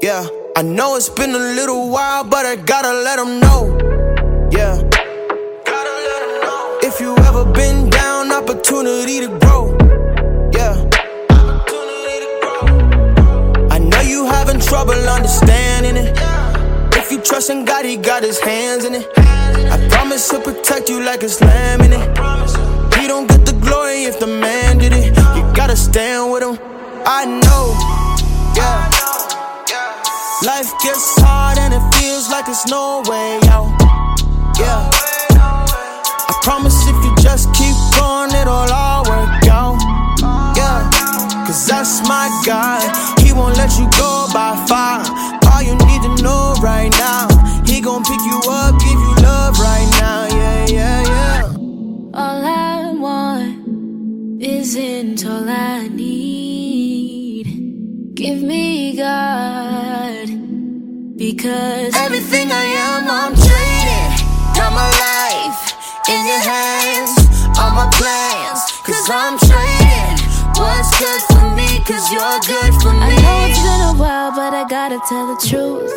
Yeah, I know it's been a little while, but I gotta let them know. Yeah, gotta let them know. If you ever been down, opportunity to grow. Yeah, opportunity to grow. I know you having trouble understanding it. If you trust in God, He got His hands in it. I promise He'll protect you like it's lamb in it. He don't get the glory if the man did it. You gotta stand with Him. I know, yeah. Life gets hard and it feels like there's no way out. Yeah, I promise if you just keep going, it'll all work out. Yeah, cause that's my God. He won't let you go by fire. All you need to know right now, He gon' pick you up, give you love right now. Yeah, yeah, yeah. All I want isn't all I need. Give me God, because everything I am, I'm trading. Got my life in your hands, all my plans, cause I'm trading. What's good for me, cause you're good for me. I know it's been a while, but I gotta tell the truth.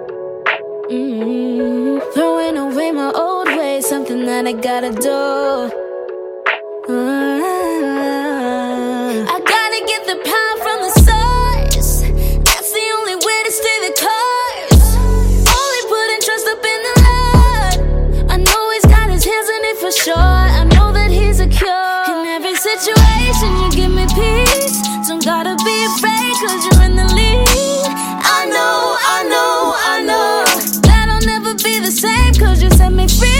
Throwing away my old ways, something that I gotta do. I gotta get the power from the source. That's the only way to stay the course. Only putting trust up in the Lord. I know He's got His hands in it for sure. I know that He's a cure. In every situation you give me peace. Don't gotta be afraid cause you're in the lead. I know, I know, I know that I'll never be the same cause you set me free.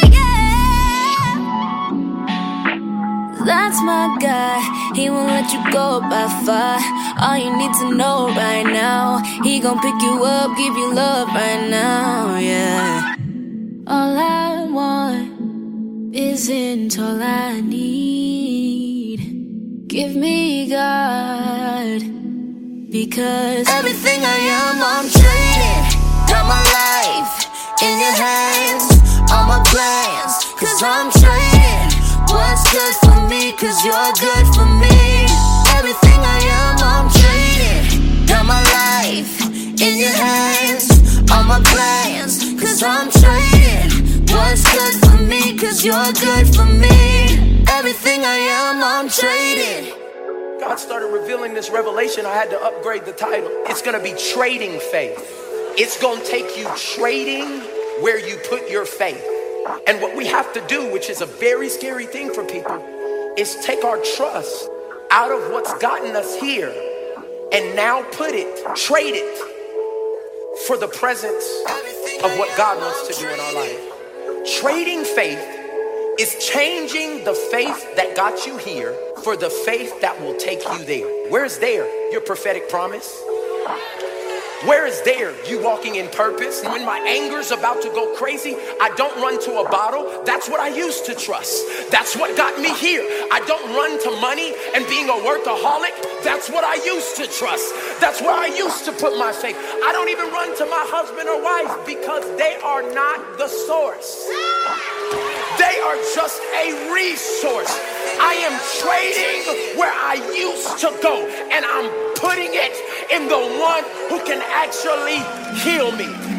That's my guy, He won't let you go by far. All you need to know right now, He gon' pick you up, give you love right now, yeah. All I want isn't all I need. Give me God, because everything I am, I'm trading. Got my life in your hands, all my plans, cause I'm trading. What's good for me, cause you're good for me. Everything I am, I'm trading. Got my life in your hands, all my plans, cause I'm trading. What's good for me, cause you're good for me. Everything I am, I'm trading. God started revealing this revelation. I had to upgrade the title. It's gonna be Trading Faith. It's gonna take you trading where you put your faith. And what we have to do, which is a very scary thing for people, is take our trust out of what's gotten us here and now trade it for the presence of what God wants to do in our life. Trading faith is changing the faith that got you here for the faith that will take you there. Where's there? Your prophetic promise. Where is there? You walking in purpose. When my anger's about to go crazy, I don't run to a bottle. That's what I used to trust. That's what got me here. I don't run to money and being a workaholic. That's what I used to trust. That's where I used to put my faith. I don't even run to my husband or wife because they are not the source. They are just a resource. I am trading where I used to go and I'm putting it in the one who can actually heal me.